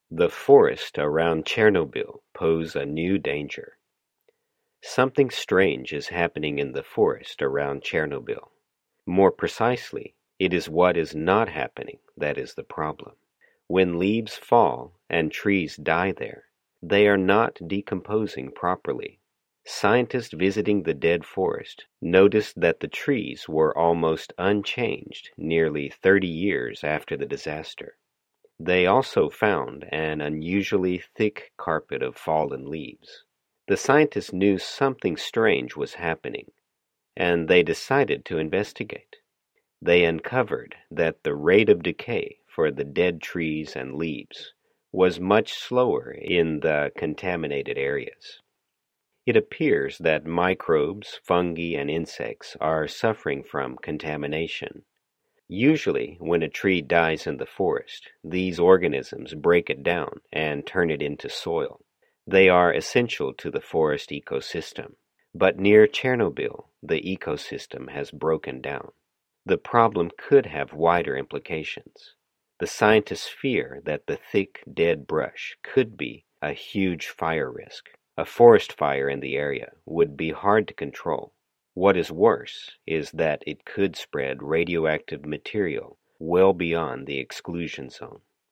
The forests around Chernobyl pose a new danger. Something strange is happening in the forest around Chernobyl. More precisely, it is what is not happening that is the problem. When leaves fall and trees die there, they are not decomposing properly. Scientists visiting the dead forest noticed that the trees were almost unchanged nearly 30 years after the disaster. They also found an unusually thick carpet of fallen leaves. The scientists knew something strange was happening, and they decided to investigate. They uncovered that the rate of decay for the dead trees and leaves was much slower in the contaminated areas. It appears that microbes, fungi, and insects are suffering from contamination. Usually, when a tree dies in the forest, these organisms break it down and turn it into soil. They are essential to the forest ecosystem. But near Chernobyl, the ecosystem has broken down. The problem could have wider implications. The scientists fear that the thick, dead brush could be a huge fire risk. A forest fire in the area would be hard to control. What is worse is that it could spread radioactive material well beyond the exclusion zone.